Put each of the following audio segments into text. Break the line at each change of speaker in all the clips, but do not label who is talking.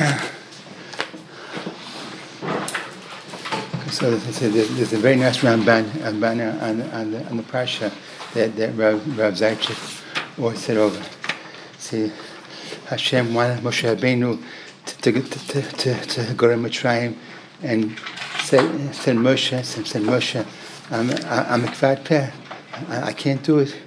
So there's a very nice Ramban on the Parsha that Rav Zaychik always said over. See, Hashem wanted Moshe Rabbeinu to go to Mitzrayim and said Moshe, I'm a kvad peh. I can't do it.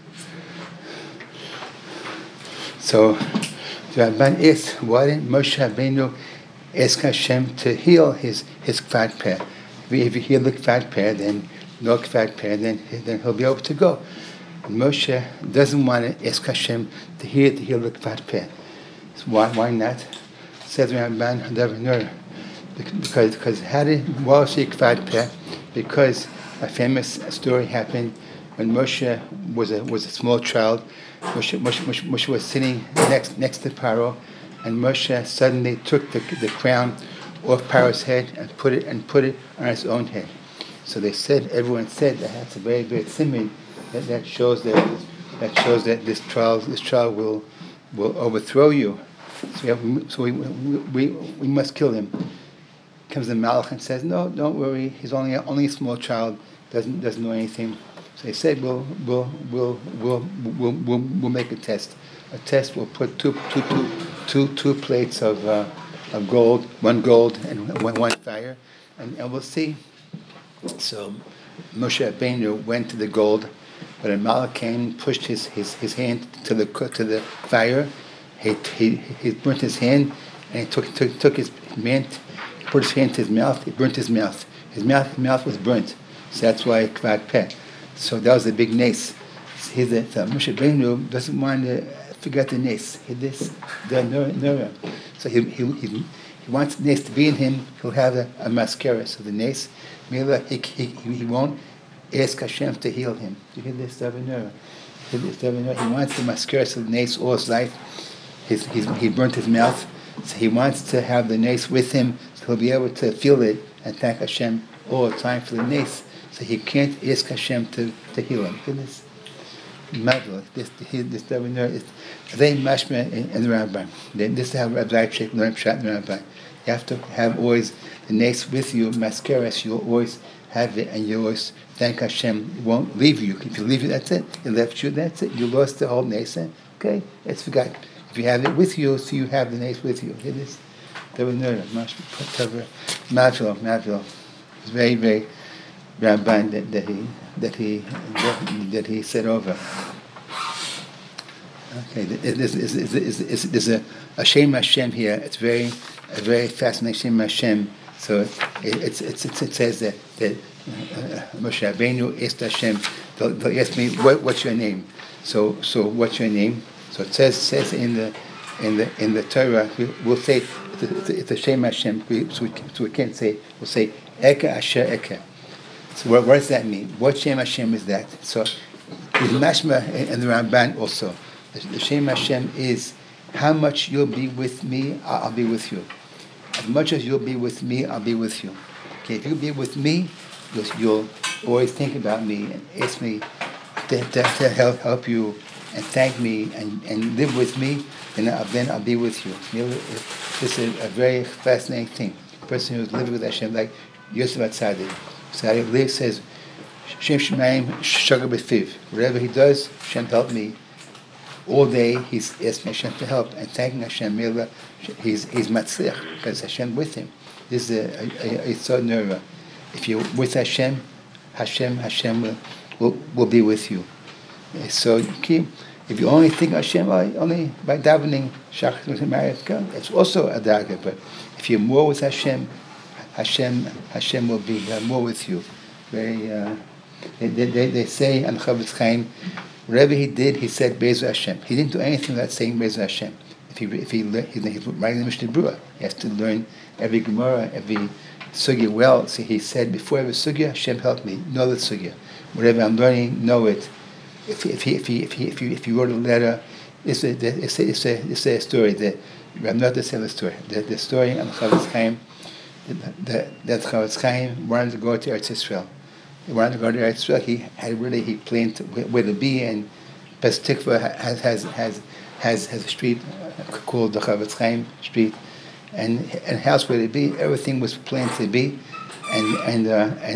So the Ramban asks, why didn't Moshe Rabbeinu ask Hashem to heal his kvad peh? If you heal the kvad peh, then no kvad peh, then he'll be able to go. And Moshe doesn't want to ask Hashem to heal the kvad peh. So why not? Says Ramban Davinur, because how did was he kvad peh? Because a famous story happened when Moshe was a small child. Moshe was sitting next to Paro, and Moshe suddenly took the crown off Paro's head and put it on his own head. So everyone said that's a very very simile that shows that this trial will overthrow you. So we must kill him. Comes the Malach and says, no, don't worry. He's only a small child. Doesn't know anything. So they said, we'll make a test. A test. We'll put two plates of gold, one gold and one fire, and we'll see. So Moshe Rabbeinu went to the gold, but a Malach came, pushed his hand to the fire. He burnt his hand, and he took his hand, he put his hand to his mouth. He burnt his mouth. His mouth was burnt. So that's why kvad peh. So that was a big nace. Moshe Rabbeinu doesn't want to forget the nace. The nura. So he wants the nace to be in him. He'll have a mascara. So the nace, he won't ask Hashem to heal him. You hear this, Davinur? He wants the mascara. So the nace all his life. He burnt his mouth. So he wants to have the nace with him. So he'll be able to feel it and thank Hashem all the time for the nace. So he can't ask Hashem to heal him. Hear this? This Davinur is very mashma in the Ramban. This is how Rav Zaychik learned Pshat in the Ramban. You have to have always the nace with you, mascara, so you'll always have it, and you always thank Hashem. It won't leave you. If you leave it, that's it. It left you, that's it. You lost the whole nace. Okay, it's forgotten. If you have it with you, so you have the nace with you. Hear this? Davinur, mashma, mavil. It's very, very Ramban that he said over. Okay, there's a Shem Hashem here. It's a very fascinating Shem Hashem. So it says that Moshe Rabbeinu asked Hashem. They'll ask me, what's your name? So what's your name? So it says in the Torah, we'll say it's a Shem Hashem. So we can't say. We'll say Eka Asher Eka. So what does that mean? What Shem Hashem is that? So it's mashma in the Ramban also. The Shem Hashem is how much you'll be with me, I'll be with you. As much as you'll be with me, I'll be with you. Okay, if you'll be with me, you'll always think about me and ask me to help you and thank me and live with me, then I'll be with you. This is a very fascinating thing. A person who's living with Hashem, like Yosef Atzadik. Atzadik lives, says, Shem Shemaim Shagar B'Fiv. Whatever he does, Hashem help me. All day he's asking Hashem to help and thanking Hashem. He's matzliach because Hashem with him. This is a Yitzhak Nura. If you're with Hashem will be with you. So if you only think Hashem only by davening Shachar Mariyat, it's also a daga. But if you're more with Hashem will be more with you. They say on Chofetz Chaim, whatever he did, he said Be'ezu Hashem. He didn't do anything without saying Be'ezu Hashem. If he's writing the Mishnah Berurah, he has to learn every Gemara, every sugya well. So he said, before every sugya, Hashem help me, know the sugya. Whatever I'm learning, know it. If he wrote a letter, it's a story. I'm not to tell the story. The story on Chofetz Chaim, that Chofetz Chaim wanted to go to Eretz Yisrael. He wanted to go to Eretz Yisrael. He planned where to be, and Pesach Tikva has a street called the Chofetz Chaim Street, and house where they be, everything was planned to be, and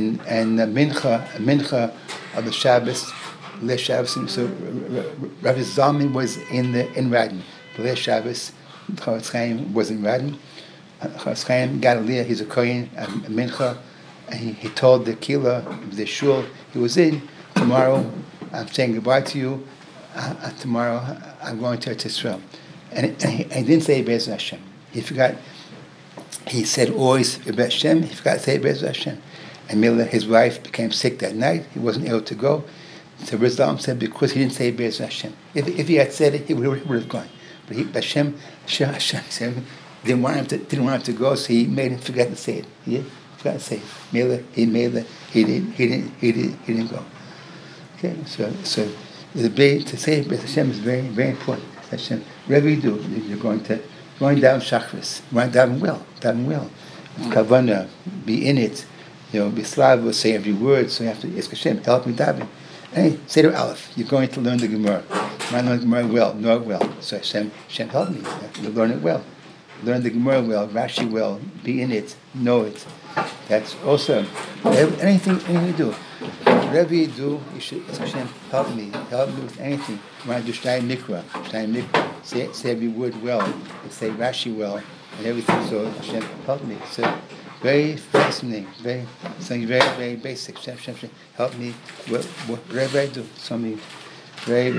mincha of the Shabbos, Le Shabbos. So Rabbi Zalman was in Radin. Le Shabbos, Chofetz Chaim was in Radin. Chofetz Chaim got Aliyah. He's a kohen at mincha, and he told the kila, the shul he was in, tomorrow I'm saying goodbye to you. Tomorrow I'm going to Eretz Yisrael. And he didn't say Be'ez Hashem. He forgot. He said always Be'ez Hashem. He forgot to say Be'ez Hashem. And Mila, his wife, became sick that night. He wasn't able to go. So Rizal said because he didn't say Be'ez Hashem. If he had said it, he would have gone. But Hashem didn't want him to go, so he made him forget to say it. He forgot to say it. Mila, he didn't go. Okay, so to say Be'ez Hashem is very, very important. Hashem, whatever you do, you're going down Shachris, down well. Kavana, be in it, be Slava, say every word. So you have to ask Hashem, help me daven. Hey, say to Aleph, you're going to learn the Gemara. You might learn the Gemara well, know it well. So Hashem, help me. You learn it well. Learn the Gemara well, Rashi well, be in it, know it. That's also anything you do. Whatever you do, you should ask Hashem, help me with anything. You want to do Shtayim Mikra, say every word well, say Rashi well, and everything. So Hashem, help me. So very fascinating, something very, very basic. Hashem, help me. Whatever I do, something very,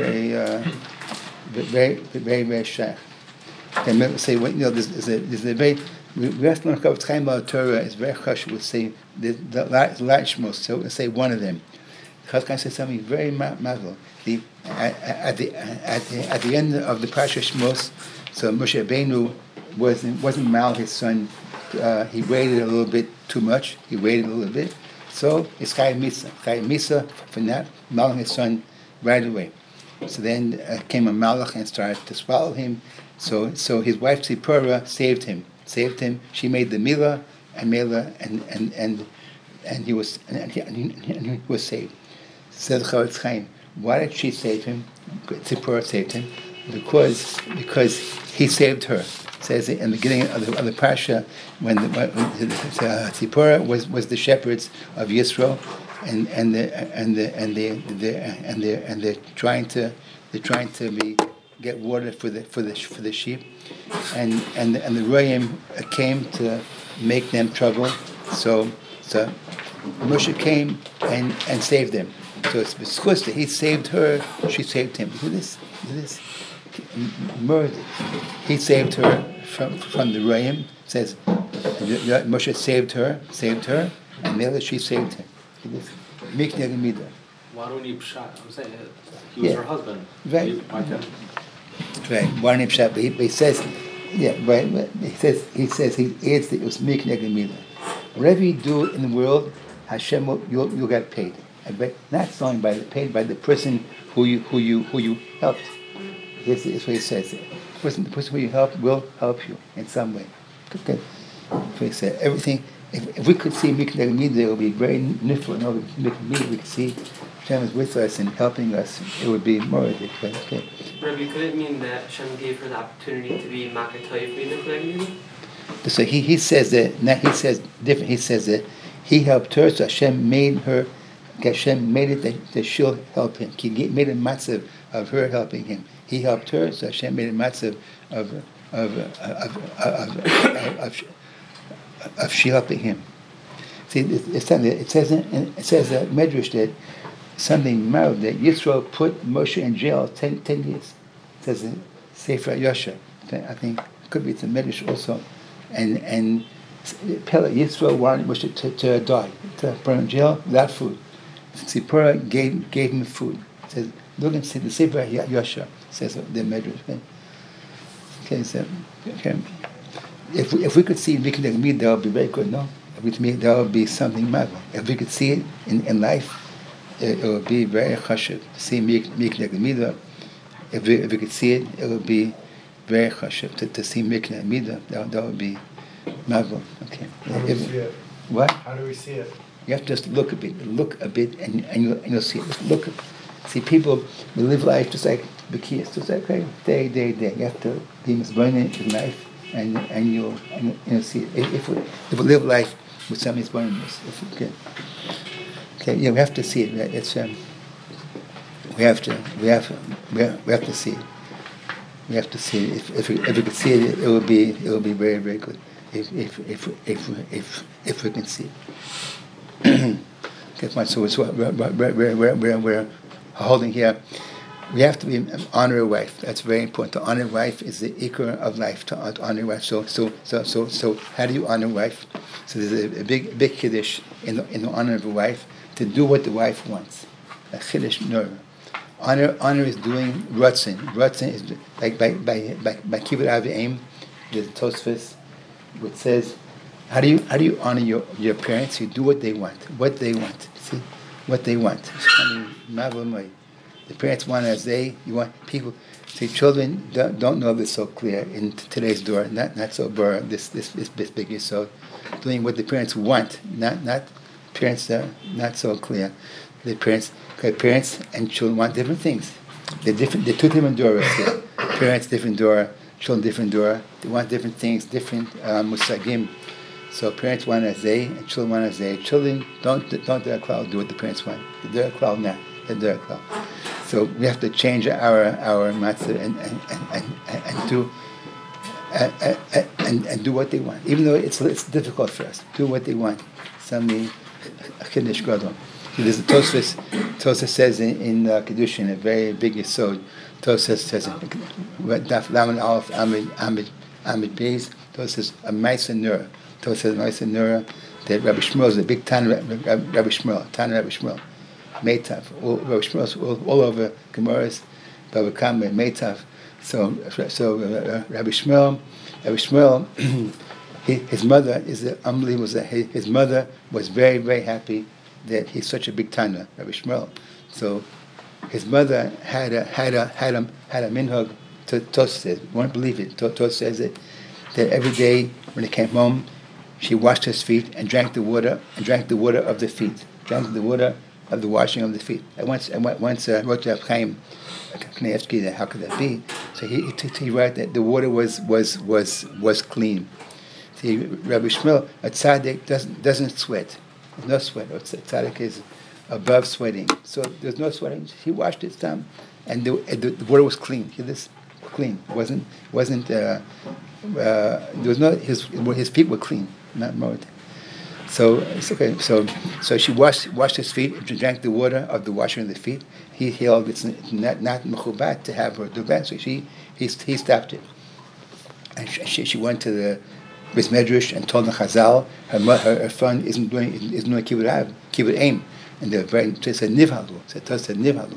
very shaykh. And say, there's a very. We have to learn Chofetz Chaim about Torah. It's very hush. We'll say the Lashmos. So we'll say one of them. Chofetz Chaim says something very mazel. At the end of the Parashat Shmos, so Moshe Rabbeinu wasn't mal his son. He waited a little bit too much. He waited a little bit. So it's Chayim Misa for not mal his son right away. So then came a malach and started to swallow him. So his wife Tzipora saved him. She made the milah and he was saved. Said Chofetz Chaim, why did she save him? Tzipora saved him because he saved her. It says in the beginning of the parsha when Tzipora was the shepherds of Yisro, and they're trying to get water for the sheep, and the Royim came to make them trouble. So Moshe came and saved them. So it's because he saved her, she saved him. Look at this murder. He saved her from the Royim. It says Moshe saved her, and Mela she saved him. Look at this.
Why don't he shot? I'm saying he was her husband.
Right. Right. Why don't he shot? But he says, yeah, right. He says he adds that it was Mikneg Mida. Whatever you do in the world, Hashem you'll get paid. But not only paid by the person who you helped. This is what he says. The person who you help will help you in some way. Okay. So he said everything. If we could see Mikneg Mida, it would be very nifl. And over Mikneg Mida, we could see Hashem is with us and helping us. It would be more okay.
Rabbi, could it mean that Hashem gave her the opportunity to be Makatayv Mikneg Mida?
So he says that. Now he says different. He says that he helped her, so Hashem made it that she'll help him. He made a matzav of her helping him. He helped her, so Hashem made a matzav of she helping him. See, it says that Medrash that something mild that Yisro put Moshe in jail 10 years. It says in Sefer Yosha. I think it could be it's a Medrash also, and Yisro wanted Moshe to die, to put him in jail without food. Tzipora gave him food. It says, look and see the Sefer Yosha. Says the Medrash. Okay, so if we could see Mikneg Mida, that would be very good. No, that would be something magical. If we could see it in life, it would be very chashuv to see Mikneg Mida. If we could see it, it would be very chashuv to see Mikneg Mida. That would be magical. Okay.
How do we see it?
What?
How do we see it?
You have to just look a bit, and you'll see it. Just look. See, people we live life just like Bekiyas, just like day. You have to be misburning with a knife. and you'll see if we live life with some of these bonuses. Okay, yeah, we have to see it. Right? It's we have to see it. We have to see it. If we could see it, it will be very, very good. If we can see it. Okay, fine. So it's what we're holding here. We have to honor a wife. That's very important. To honor a wife is the ikar of life. To honor a wife. So how do you honor a wife? So there's a big kiddush in the honor of a wife, to do what the wife wants. A kiddush no. Honor is doing ratzin. Ratzin is like by kibbut avim, the Tosfos, which says, how do you honor your parents? You do what they want. What they want. See, what they want. The parents want as you want people. See, children don't know this so clear in today's door. Not so bar. This big so doing what the parents want. Not parents are not so clear. The parents and children want different things. They're different. They're two different doors. Parents different door. Children different door. They want different things. Different musagim. So parents want as and children want as Children don't do what the parents want. The klal not the klal. So we have to change our matzah and do what they want, even though it's difficult for us. Do what they want. Something kiddush gadol. There's a Tosfos. Tosfos says in Kiddushin, a very big yesod. Tosfos says Daf Lamed Aleph Amid Beis. Tosfos says a ma'aser nura. Tosfos says ma'aser nura that Rabbi Shmuel is a big Tana Rabbi Shmuel. Meitav, Rabbi Shmuel all over Gemaras, Baba Kama, Meitav. So Rabbi Shmuel, his mother is unbelievable. His mother was very, very happy that he's such a big Tana, Rabbi Shmuel. So his mother had a minhag. Tos says, you won't believe it. Tos says that every day when he came home, she washed his feet and drank the water of the feet, drank the water of the washing of the feet. I once wrote to Chaim Kanievsky that how could that be? So he wrote that the water was clean. See, Rabbi Shmuel, a tzaddik doesn't sweat. There's no sweat. A tzaddik is above sweating. So there's no sweating. He washed his thumb, and the water was clean. Hear this? Clean. It wasn't. There was no. His feet were clean, not more. So it's okay. So she washed his feet and drank the water of the washing of the feet. He held it's not mechubat to have her do that. So he stopped it, and she went to the Bris Medrash and told the Chazal her son isn't doing kibbut aim, and they're very. They said nivhalu. Said nivhalu.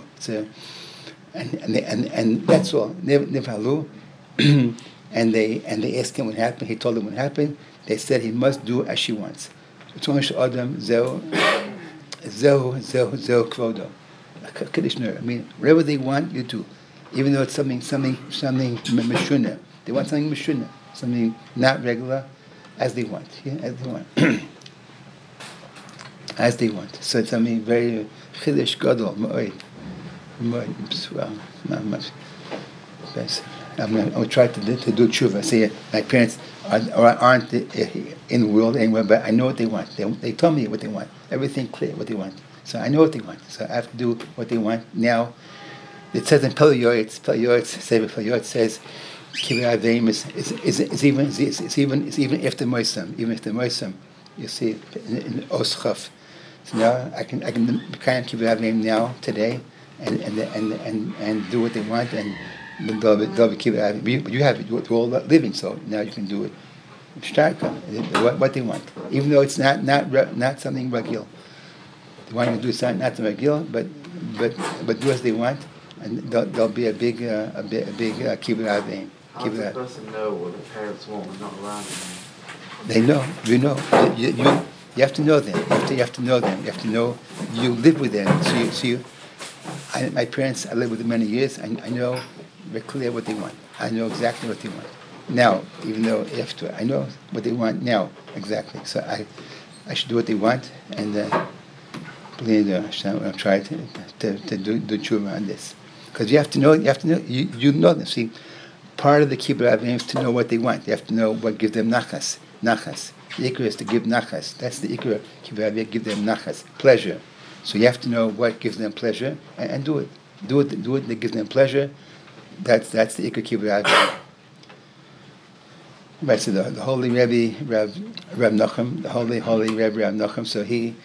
And that's all nivhalu. and they asked him what happened. He told them what happened. They said he must do as she wants. Adam zeu kvodo. I mean, whatever they want, you do, even though it's something meshuna. They want something meshuna, something not regular, as they want. Yeah, as they want. As they want. So it's something very chiddush gadol. Not much. I'm going to try to do tshuva. See, my parents aren't in the world anywhere, but I know what they want. They tell me what they want. Everything clear what they want. So I know what they want. So I have to do what they want now. It says in Pel Yoetz says, Kibbut Avim is even after Moisam, even after Moisam. You see in Oschaf. So now I can kind of Kibbut Avim now today, and do what they want and. They'll be Kibbut Avim. But you have it. You're all living, so now you can do it. What they want, even though it's not something regular. They want you to do something not something regular, but do as they want, and there'll be a big Kibbut Avim.
How does the person know what the parents want when not around anymore?
They know. You know. You have to know them. You have to know them. You have to know. You live with them. So my parents, I lived with them many years. I know very clear what they want. I know exactly what they want now. Even though I know what they want now exactly. So I should do what they want, and believe I'm trying to do tshuva on this, because you have to know. You know them. See, part of the kibbutz avim is to know what they want. They have to know what gives them nachas. Nachas. The ikra is to give nachas. That's the ikra. Kibbutz avim give them nachas, pleasure. So you have to know what gives them pleasure and do it. Do it that gives them pleasure. That's the ikra kibbutz avim. Right. So the holy Rebbe Reb Nachum, the holy Rebbe Reb Nachum. So he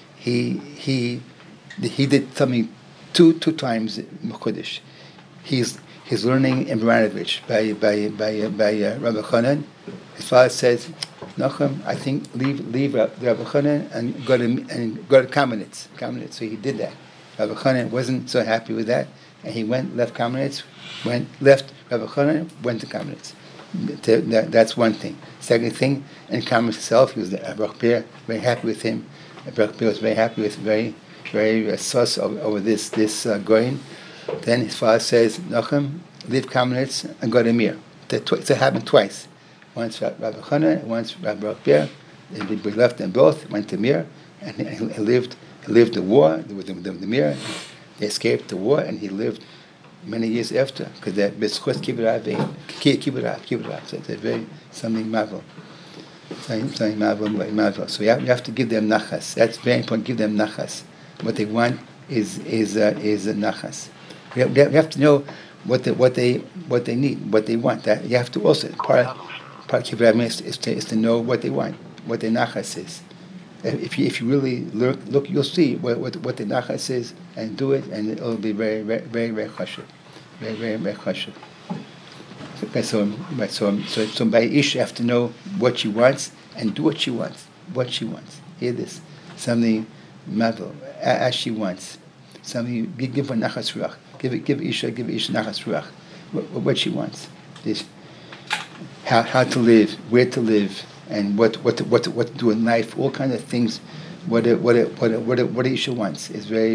did something two times Mechudesh. He's learning in Baranovich by Rabbi Chanan. His father says, Nachum, I think leave Rabbi Chanan and go to Kamenetz. So he did that. Rabbi Chanan wasn't so happy with that, and he left Kamenetz, left Rabbi Chanan, went to Kamenetz. That's one thing. Second thing, in Kamenetz himself, he was Baruch Beer, very happy with him. Baruch Beer was very happy with, very sus over this Goyin. Then his father says, Nachum, leave Kamenetz and go to Mir. It happened twice. Once Rabbi Chanan, once Rabbi Baruch Beer. We left them both, went to Mir, and he lived the war with the Mir. They escaped the war, and he lived many years after, because that B'schus Kibbutz. So it's a very something marvel. Something marvel. So you have to give them nachas. That's very important. Give them nachas. What they want is a nachas. You have to know what they need, what they want. That you have to also part of Kibbutz is to know what they want, what the nachas is. If you really look, you'll see what the nachas is, and do it, and it'll be very chashuv, very chashuv. So by ish, you have to know what she wants and do what she wants. Hear this, something mavel as she wants. Something give her nachas ruach. Give ish nachas ruach. What she wants. This how to live, where to live, and what to do in life, all kinds of things. What Isha wants is very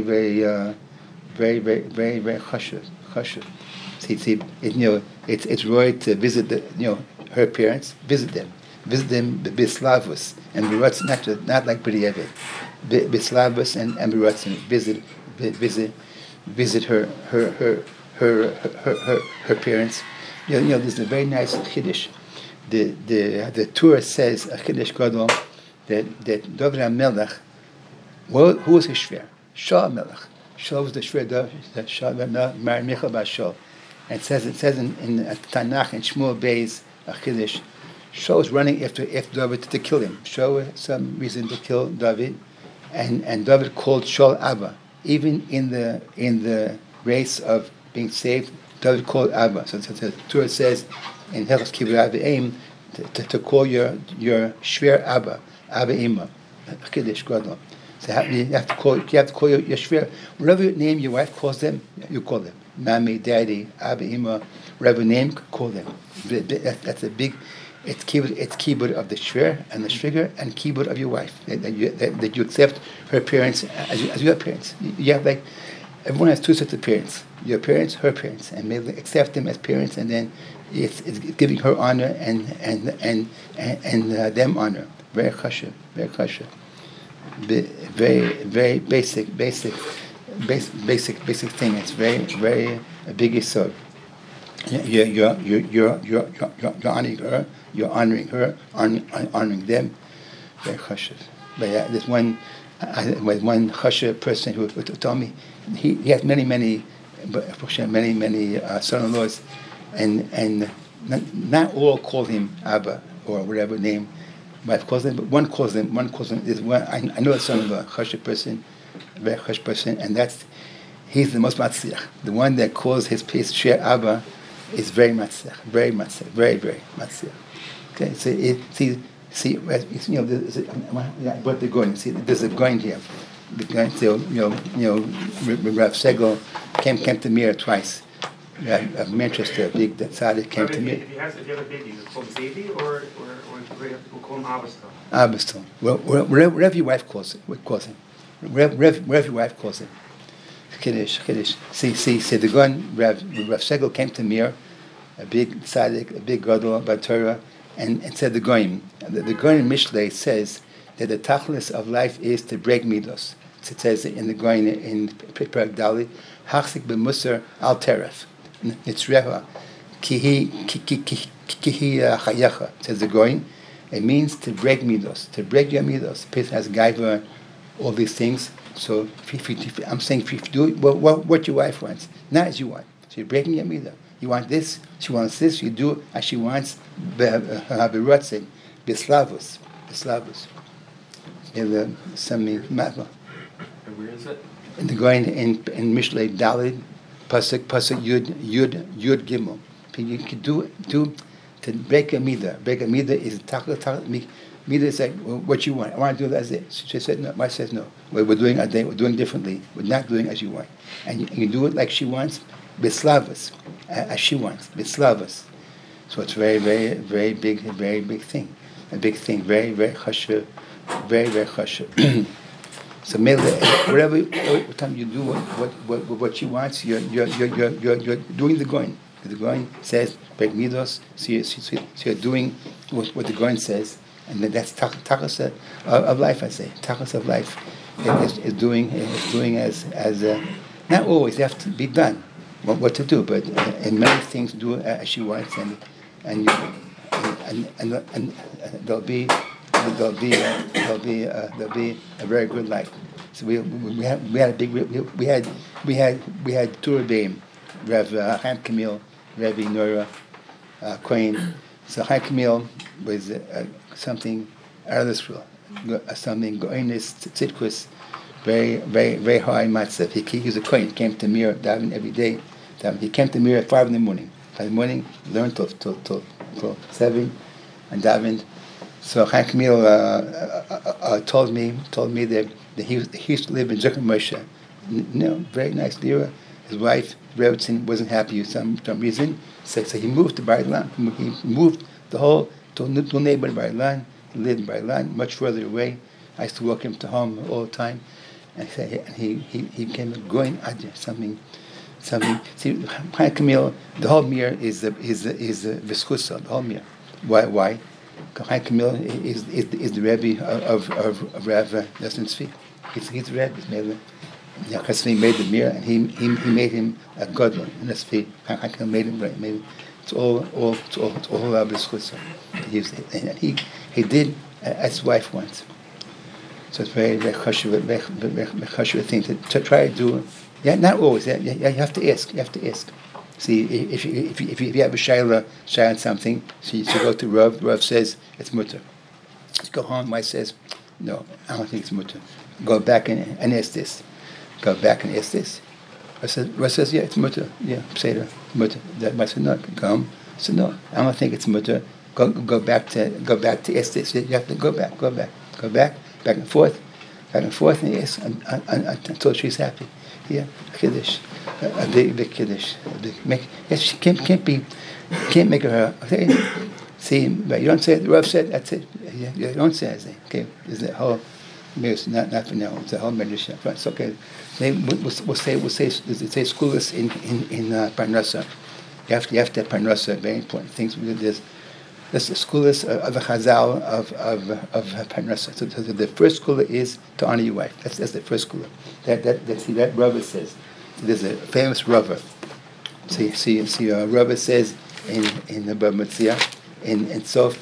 chashuv. See, it's right to visit her parents, visit them b'slavus and b'rotz, not like b'diavad, b'slavus and b'rotz, visit her parents. There's a very nice chiddush. The Torah says a chiddush gadol that David HaMelech, who was his shver? Shaul HaMelech. Shaul was the shver. Shaul married Michal bar Shaul. And it says in Tanakh and Shmuel Bey's chiddush, Shaul was running after David to kill him. Shaul had some reason to kill David, and David called Shaul Abba. Even in the race of being saved, David called Abba. So the Torah says in Hilchos Kibbutz Avim to call your shver Abba Ima, Kiddush Gadol. So you have to call your shver, whatever name your wife calls them, you call them. Mami, Daddy, Abba, Ima, whatever name, call them. That's a big. It's kibbutz of the shver and the shviger, and kibbutz of your wife. That you accept her parents as your parents. You have everyone has two sets of parents: your parents, her parents, and maybe accept them as parents, and then it's giving her honor and them honor. Very chashuv, very chashuv. Very basic thing. It's very a big issue. You're honoring her. You're honoring her, honoring them. Very chashuv. But there's one chashuv person who told me he has many son-in-laws, and not all call him Abba or whatever name wife calls him, but one calls him. Is one I know a son-in-law, chashuv person, very chashuv person, and he's the most matzliach. The one that calls his shver Abba is very matzliach, very matzliach. Okay, so what they're going. See, there's a going here. The guy, so Rav Segel came to Mir twice. Of Manchester, a big tzaddik came to Mir.
If you have a baby, is it called Zedi or we'll call him Abastal?
Abastal. Well, wherever your wife calls him. Wherever your wife calls him. Kiddush. See, the gun. Rav Segel came to Mir, a big tzaddik, a big gadol by Torah, and said the goyim. The goyim Mishlei says that the tachlis of life is to break midos. It says in the goyim in Perek Dali, hachzik b'musar al teref. Nitzreha Kihi chayecha, says the Goin. It means to break midos, to break your midos. The person has gaiva, all these things. So I'm saying if you do what your wife wants, not as you want. So you're breaking your midah. You want this, she wants this, you do as she wants. Berotzin, beslavus. Something matter.
Where is it?
And the going in Mishlei Dalid, pasuk Yud Gimel. You can do to break a midah. Break a midah is midah is like what you want. I want to do that as it. She said no. My says no. We're doing a day. We're doing differently. We're not doing as you want. And you do it like she wants. Beslavus, as she wants. Beslavus. So it's very, very, very big thing. A big thing. Very, very chashuv. Very, very chashuv. So whatever time you do what she wants, you're doing the going. The going says break midos. So you're doing what the going says, and then that's tachas of life. I say tachas of life is doing as not always have to be done what to do, but in many things do as she wants, and there'll be a very good life. So we had a big we had two Rebbeim, Rav Chaim Kamil, Rabbi Nora Cohen. So Chaim Kamil was something out of this world, something goinus tzidkus, very very very high matzav. He was a Cohen. He came to Mir daven every day. He came to Mir at 5 in the morning. 5 in the morning, learned till 7, and davened. So Chaim Kamil told me that he used to live in Zechron Moshe. Very nice lira. His wife Rebbetzin wasn't happy for some reason. So he moved to Bar Ilan. He moved the whole to neighbor Bar Ilan. He lived in Bar Ilan, much further away. I used to walk him to home all the time, and he became going something. See, Chaim Kamil, the whole mir is the viskusa. The whole mir. Why? Chaim Kamil is the Rebbe of Rav Nosson Tzvi. He's the Rebbe. He made the mir, and he made him a god in Tzvi. Chaim Kamil made him right. It's all Rav Tzvi. And he did as his wife wants. So it's very very chashuv thing to try to do. Yeah, not always. Yeah, you have to ask. See, if you have a shayla on something, so you go to Rav. Rav says it's mutter. You go home. Wife says, no, I don't think it's mutter. Go back and ask this. Go back and ask this. Rav says, yeah, it's mutter. Yeah, say the mutter. That wife said no. Go home. I said no, I don't think it's mutter. Go back to ask this. You have to go back and forth, and ask until she's happy. Yeah, kiddush, a big kiddush. Yes, she can't make her. Okay, see, but you don't say it. The Rav said that's it. You don't say it. Okay, is the whole mirrors not for now. It's a whole meditation. Right, it's okay. We'll say schoolless in Parnasa. You have to have Parnasa. Very important things. This is schoolless of the Chazal of Parnasa. So the first school is to honor your wife. That's the first school. That Rava says. So there's a famous Rava. See, Rava says in the Bava Metzia in Sof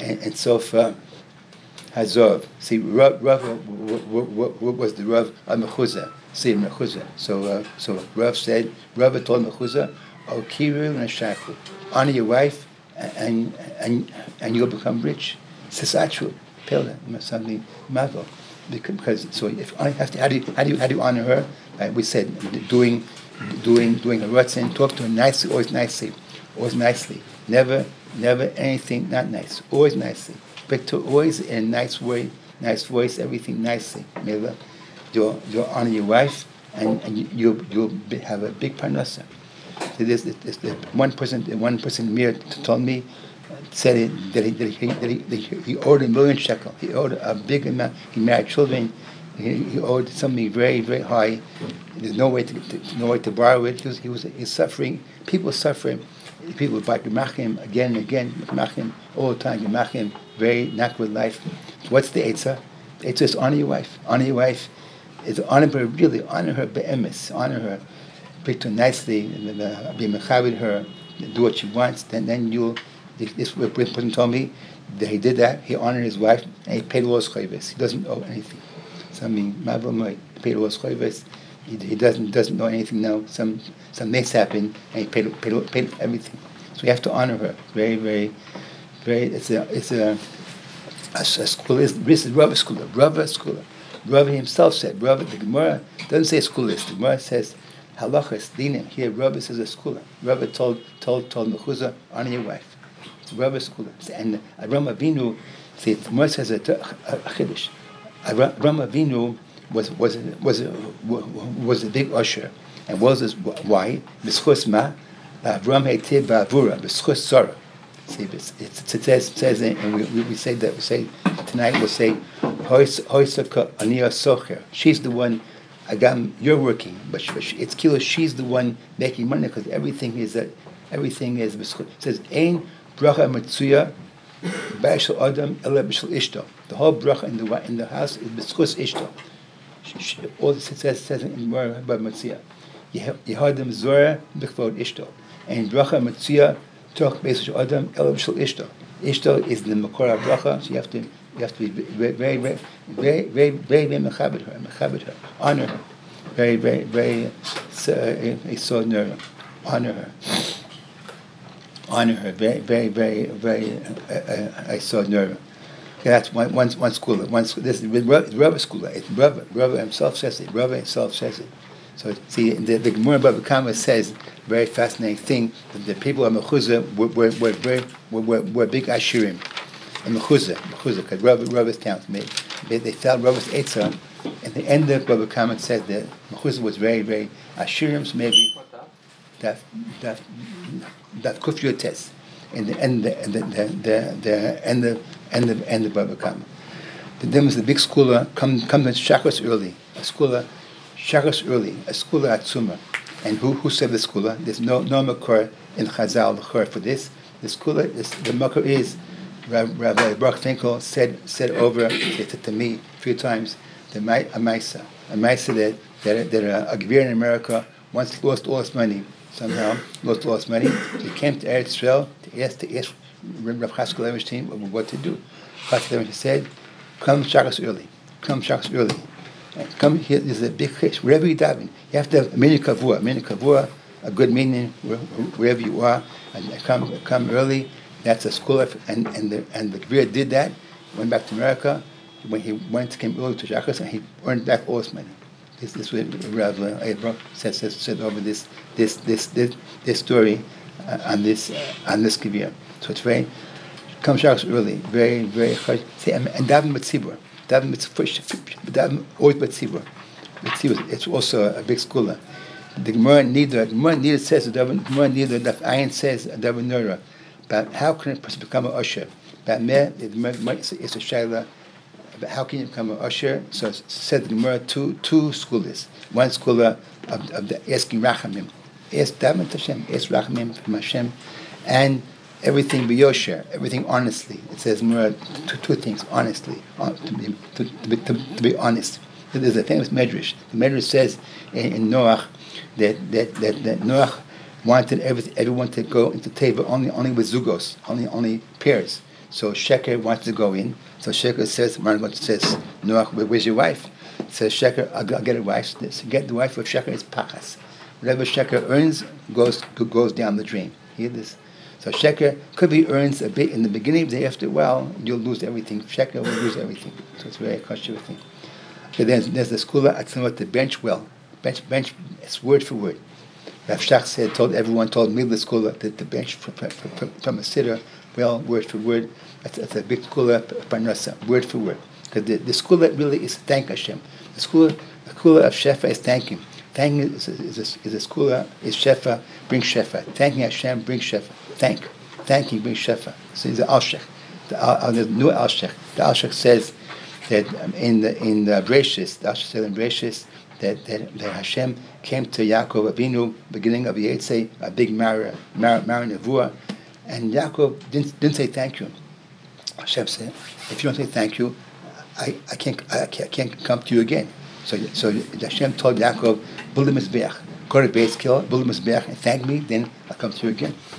Hazov. See, Rava was the Rav of Mechuzah. See, Mechuzah. So Rava told Mechuzah, "O kiru nashachut, honor your wife." And you'll become rich. Sesatru, pela, something mavel. Because so if I have to, how do you honor her? We said doing a rutzin, talk to her nicely, always nicely. Never anything not nice. Always nicely. But to always in a nice way, nice voice, everything nicely. You'll honor your wife, and you'll have a big parnasa. So this one person Mir told me, said that he owed $1 million shekel. He owed a big amount. He married children. He owed something very very high. There's no way to borrow it. He's suffering. People suffering. People buy Gemachim again and again. Gemachim all the time. Gemachim very not good life. What's the eitzah? The eitzah is honor your wife. Honor your wife. Is honor her really. Honor her be'emes. Honor her. Speak to her nicely, be mechavid her, do what she wants, then you'll. This person told me that he did that. He honored his wife and he paid all his chayvus. He doesn't owe anything. So I mean, he paid all his chayvus. He doesn't know anything now. Some mess happened and he paid everything. So you have to honor her. Very, very, very. It's a school. This is Rava school. Rava himself said. Rava, the Gemara doesn't say schoolist. The Gemara says halachas dinim. Here Rava says a schooler. Rava told Mechuzah, honor your wife. It's Rava schooler. And Avraham Avinu, the Gemara says a chiddush. Avraham Avinu was a big usher, and why? B'schus ma Avraham heitiv ba'avura b'schus Sarah. See, it says, and we say that. We say tonight. We'll say hoisaka aniyah socher. She's the one. Agam, you're working, but it's kilo. She's the one making money because everything is. It says ein bracha matzuya b'ashel adam ela b'shel ishto. The whole bracha in the house is b'schus ishto. All this says in Gemara about Matzia. Yehadim Zorah b'chvod Ishto, and bracha Matzia toch beisach Adam elav shel Ishto. Ishto is the makor bracha, so you have to be very mechabed her, honor her, very so honor her, very I saw nerve. That's one school. This is Rava school. Rava himself says it. So see, the Gemara Bava Kama says very fascinating thing that the people of Mechuzah were big ashirim. And Mechuzah, because Rava's town. They felt Rava's Eitzah. And the end of Bava Kama says that Mechuzah was very ashirim. So maybe that Kuf Yotes. And the end of Bava Kama. Then was the big schooler come to Shachos early. A schooler Shachos early. A schooler at Summa. And who said the schooler? There's no makor in Chazal for this. The schooler the makor is Rabbi Baruch Finkel said over to me a few times the Amaisa that a Gvir in America once lost all his money. Somehow lost all his money. He came to Eretz Israel to ask Rav Chaskelevich team what to do. Chaskelevich said, come Shachos early. And come here, there's a big fish. Wherever you daven, you have to have a minyan kavua, a good meaning wherever you are, and come early. That's a school, and the Gvir did that. Went back to America. When he came early to Shachos, and he earned back all his money. This is what Rav Abraham said over this story on this Gvir. So it's very come Shachos early, very and daven mitzvah. Daven always mitzvah. It's also a big scholar. The Gemara neither says Daf Ayin says daven nora. But how can a person become an usher? But it's a shayla. But how can you become an usher? So it said the Gemara two scholars. One scholar of the asking rachamim, ask daven to Hashem, ask rachamim from Hashem, and everything b'yosher, everything honestly. It says Gemara two things honestly, to be honest. There's a famous medrash. The medrash says in Noach that Noach wanted everyone to go into Teva only with zugos, only pairs. So Sheker wants to go in. So Sheker says, Noach, where's your wife? Says Sheker, I'll get a wife. So get the wife of Sheker is pachas. Whatever Sheker earns goes down the drain. Hear this? So Sheker could be earns a bit in the beginning, but after a while you'll lose everything. Sheker will lose everything. So it's very kosher thing. Okay, there's the school at the bench well. Bench, it's word for word. Rav Shach told me the school that the bench from a sitter, well, word for word. That's a big school of Parnasa, word for word. Because the school really is thank Hashem. The school of Shefa is thanking. Thanking is a school is Shefa, bring Shefa. Thanking Hashem, bring Shefa. Thanking, bring Shefa. So it's the Alshech. The new Alshech. The Alshech says that in the Breshis, the Alshech said in Breshis, that Hashem came to Yaakov Avinu, beginning of Yetzei, a big Mara Nevuah, and Yaakov didn't say thank you. Hashem said, if you don't say thank you, I can't come to you again. So Hashem told Yaakov, build a mizbeach, go to base kill, build a mizbeach, and thank me, then I'll come to you again.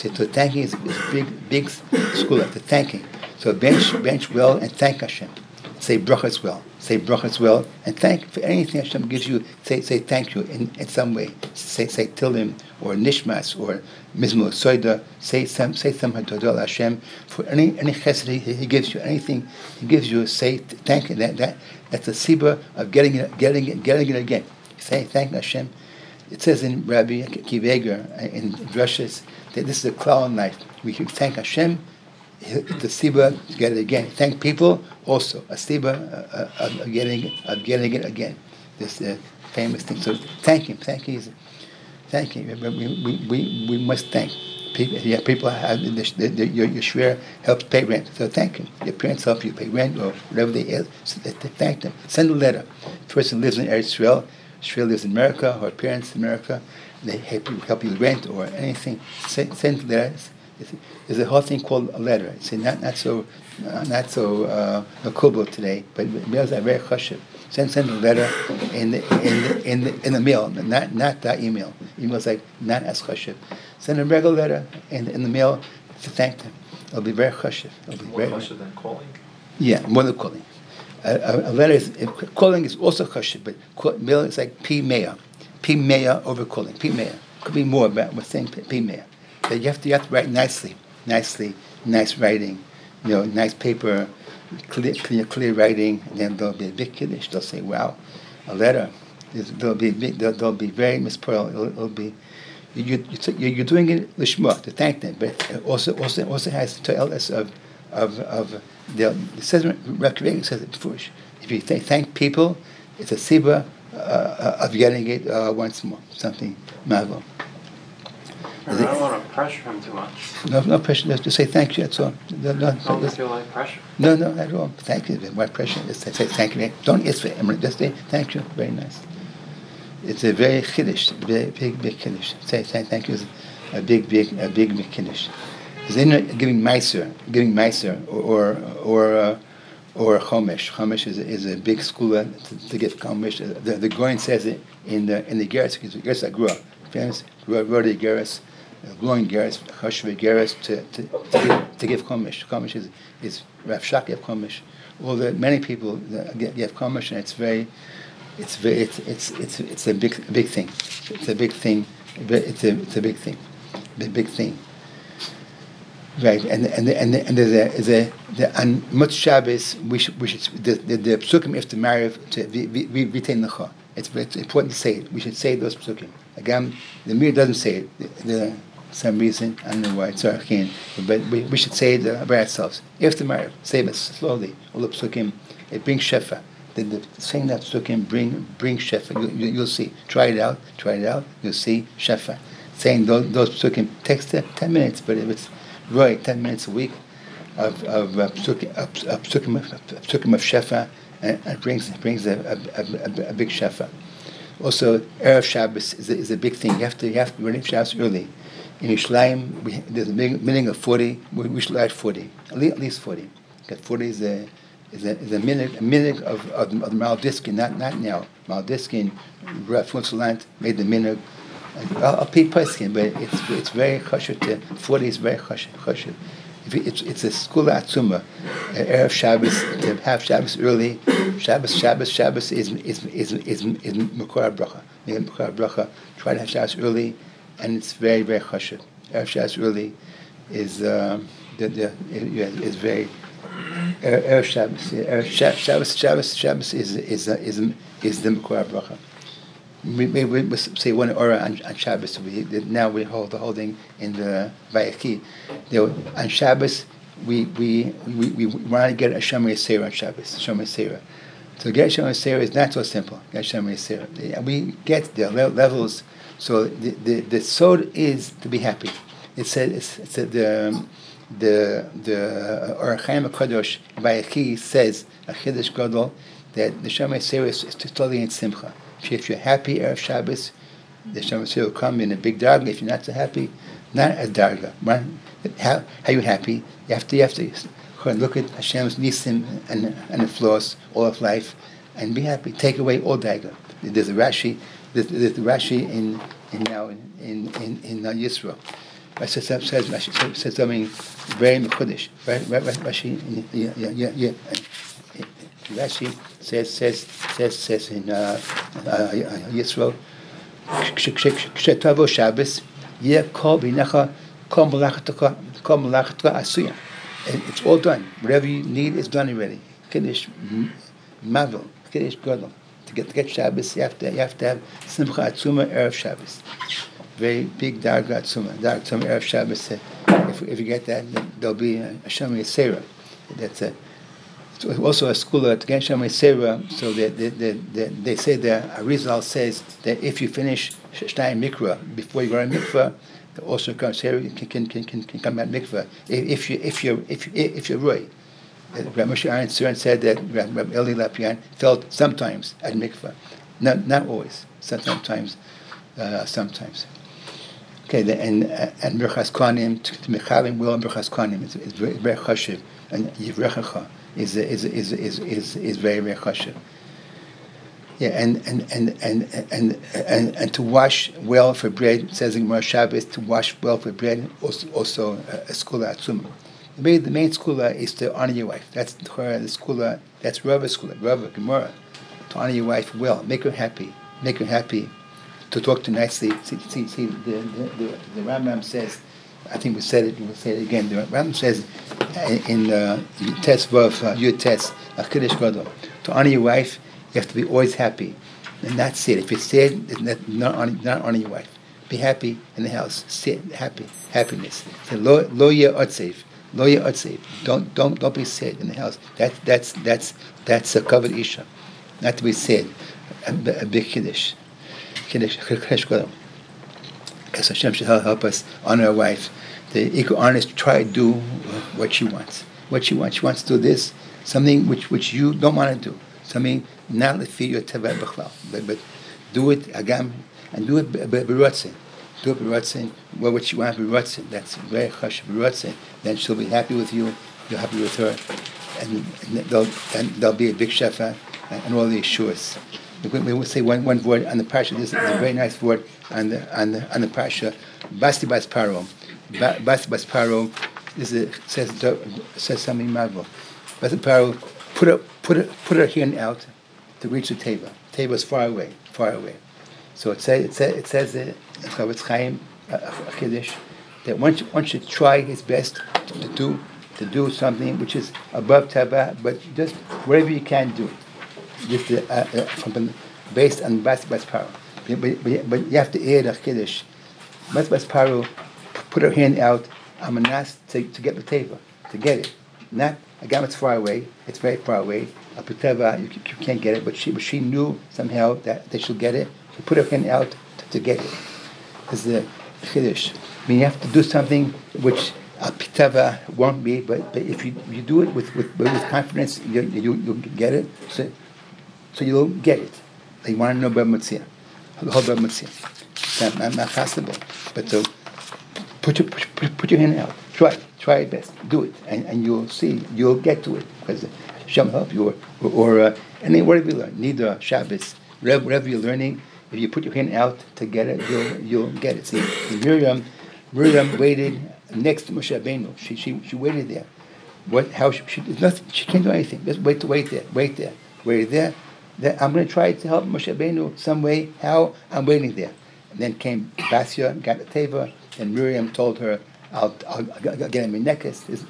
So thanking is big school of the thanking. So bench well and thank Hashem. Say brachas well. Say brachas well and thank for anything Hashem gives you. Say thank you in some way. Say Tilim or Nishmas or Mizmor Soida. Say some Hadodol Hashem for any chesed He gives you. Anything He gives you, say thank you. That's the siba of getting it again. Say thank Hashem. It says in Rabbi Akiva Eiger in Drushes that this is a klal in life. We should thank Hashem. The siba to get it again. Thank people also. A siba of getting it again. This famous thing. So thank him. Thank him. We must thank people. Yeah, people have your shver helps pay rent. So thank him. Your parents help you pay rent or whatever they help. So thank them. Send a letter. The person lives in Eretz Yisrael. Shver lives in America. Her parents in America. They help you with rent or anything. Send letters. There's a whole thing called a letter. It's not so makubal today, but mails are very chashuv. Send a letter in the mail, not that email. Email's like not as chashuv. Send a regular letter in the mail to thank them. It'll be very chashuv.
More chashuv than calling.
Yeah, more than calling. A letter is calling is also chashuv, but mail is like p meya over calling. P meya could be more, but we're saying p meya. That you have to write nicely, nice writing, nice paper, clear writing, and then there'll be a big kiddush. They'll say, "Wow, a letter." They'll be very mispearl. It'll be you're doing it lishma to thank them, but it also has to tell us of it says Rev says it before. If you thank people, it's a siba of getting it once more, something marvel.
I don't want to pressure him too much.
No pressure. Just say thank you. That's all.
Don't feel like pressure.
No, not at all. Thank you. Why pressure? Just say thank you. Don't just say thank you. Very nice. It's a very chiddush, big chiddush. Say thank you is a big chiddush. Because in giving meiser or chomesh. Chomesh is a big school to give chomesh. The Goyen says it in the Geras. The Geras Agrua, famous Rodi Geras. Glowing Geras, Chashve Geras to give Chumash. Chumash is Rav Shach Chumash. Many people give Chumash, and it's a big thing. It's a big thing. It's a big thing. Big thing. Right, and there's on Mutz Shabbos we should the psukim if to marry to retain the. It's important to say it. We should say those psukim. Again, the Mir doesn't say it. Some reason, I don't know why, it's arcane, but we should say it by ourselves. If the Mar, say it slowly, all the psukim, it brings shefa. The saying that psukim bring shefa. You'll see. Try it out, you'll see shefa. Saying those psukim takes 10 minutes, but if it's right, 10 minutes a week of psukim of shefa, and brings a big shefa. Also, Erev Shabbos is a big thing. You have to read Shabbos early. In Yerushalayim, there's a meaning of 40. We should add 40, at least 40. Because 40 is a minute of the Maldiskin, not now. Maldiskin, Rav Funzelant made the minute. I'll pick Peskin, but it's very chashuv to 40 is very chashuv. It's a school atzuma. Erev Shabbos to have Shabbos early. Shabbos is Mekor Bracha. Mekor Bracha. Try to have Shabbos early, and it's very chashuv. Erev Shabbos early is very Erev Shabbos. Shabbos is the Mekor Bracha. We say one aura on Shabbos. Now we hold the holding in the Vayaki. On Shabbos, we want to get a Shomer Seira on Shabbos. Shomer Seira. To get Shomer Seira is not so simple. Get Shomer Seira. We get the levels. So the sod is to be happy. It said the Or Chaim HaKadosh Vayaki says a Chiddush Gadol that the Shomer Seira is totally in simcha. If you're happy Erev Shabbos, the Shomer Seira will come in a big darga. If you're not so happy, not a darga. How are you happy? You have to look at Hashem's nisim and the flaws all of life, and be happy. Take away all darga. There's a Rashi. There's the Rashi in Yisro. Rashi says something very mekudesh. Rashi, yeah. Rashi says in Yisro, Kshetavo Shabbos, Yeh Kol B'Necha Kol Malachataka Asuya. It's all done. Whatever you need is done already. Kiddush Mavel, Kiddush Gadol. To get Shabbos, you have to have Simcha Atzuma Erev Shabbos. Very big Darga Atzuma Erev Shabbos. If you get that, then there'll be a Shem Yisera. That's also a school to get Shem Yisera. So they say that Arizal says that if you finish Shtayim Mikra before you go to Mikvah, also can come at mikveh if you're Roy. Rabbi Moshe Aaron Stern said that Rabbi Eli Lapian felt sometimes at mikveh, not always, sometimes. Okay, and Birchas Kohanim to Mechalim will and Birchas Kohanim is very chashiv, and Yivrechacha is very very chashiv. Yeah, and to wash well for bread, it says in Gemara Shabbos, to wash well for bread, also a skula atzuma. The main skula is to honor your wife. That's the skula. That's Rava's skula, Rava Gemara. To honor your wife well, make her happy, to talk to nicely. See, the Rambam says. I think we'll say it again. The Rambam says in Tes Vav Yud Tes Kiddush Gadol, to honor your wife, you have to be always happy, and that's it. If you're sad, it's not honor your wife. Be happy in the house. Sad, happiness. So lo ye otsev. Don't be sad in the house. That's a covered isha, not to be sad. A big kiddush gadol. Because Hashem should help us honor our wife. The equal honest, try to do what she wants. She wants to do this, something which you don't want to do. Something not lefi your teva b'chlal, but do it agam and do it b'rotzen. Do it b'rotzen. What you want b'rotzen. That's very chashuv b'rotzen. Then she'll be happy with you. You're happy with her, and there'll be a big shefa and all the issues. We will say one word on the parsha. This is a very nice word on the parsha. Basti bas paro. Basti bas paro. Says something marvel. Basti paro put her hand out to reach the teva. Teva is far away. So it says in Chavetz Chaim Kiddush that one should try his best to do something which is above teva, but just whatever you can do. Just based on bas paro, but you have to add a kiddush. Bas paro put her hand out. Amanas to get the teva, to get it. Not again. It's far away. It's very far away. Teva, you can't get it. But she knew somehow that they should get it. She put her hand out to get it. It's the kiddush. I mean, you have to do something which teva won't be. But if you do it with confidence, you'll get it. So you'll get it. They want to know Bab Matzia, the whole Bab Matzia. It's not possible. But so put your hand out. Try your best. Do it, and you'll see. You'll get to it because Hashem help you. Or and then whatever you learn, neither Shabbos, whatever you're learning, if you put your hand out to get it, you'll get it. See, Miriam waited next to Moshe Rabbeinu. She waited there. She can't do anything. Just wait there. I'm going to try to help Moshe Rabbeinu some way. How? I'm waiting there. And then came Basia, got the teva, and Miriam told her, I'll get a minekes.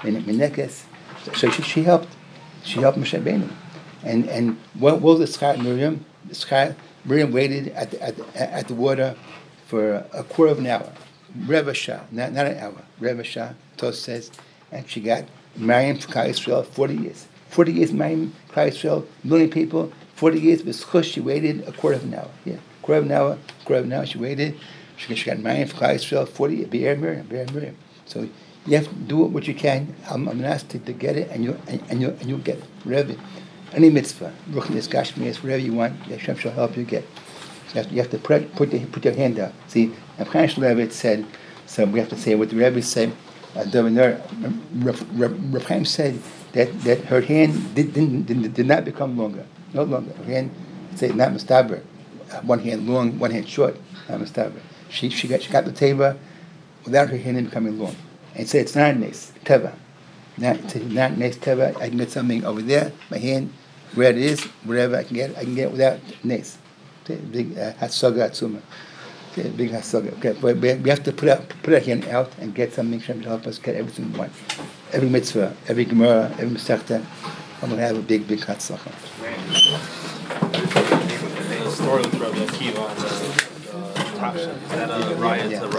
So she helped. She helped Moshe Rabbeinu. And what was the schar Miriam? Miriam waited at the water for a quarter of an hour. Reva Shah, not an hour. Reva Shah, Tos says, and she got Miriam for Klal Yisrael 40 years. 40 years Miriam, Klal Yisrael, 1 million people. 40 years with Chush, she waited a quarter of an hour. Yeah, quarter of an hour she waited. She got Miriam for Klal Yisrael 40 years. Be'er Miriam. So you have to do what you can. I'm asked to get it, and you'll get it. Whatever, any mitzvah, ruchnis, gashmias, whatever you want, Hashem shall help you get. So you have to put your hand out. See, Rav Chaim Shmulevitz said. So we have to say what the Rebbe said. Rav Chaim said that her hand did not become longer. No longer. Her hand, say, not mustaber. One hand long, one hand short. Not mustaber. She got the teva without her hand coming along. And say it's not a nes, teva. Not nes teva. I can get something over there, my hand, where it is, wherever I can get it without nes. Big hasaga atzuma. Big hasaga. Okay, but we have to put our hand out and get something to help us get everything we want. Every mitzvah, every gemara, every masechta. I'm gonna have a big hatzlacha.
The story with Rabbi Akiva on the top shelf. Is that a riot?
Yeah.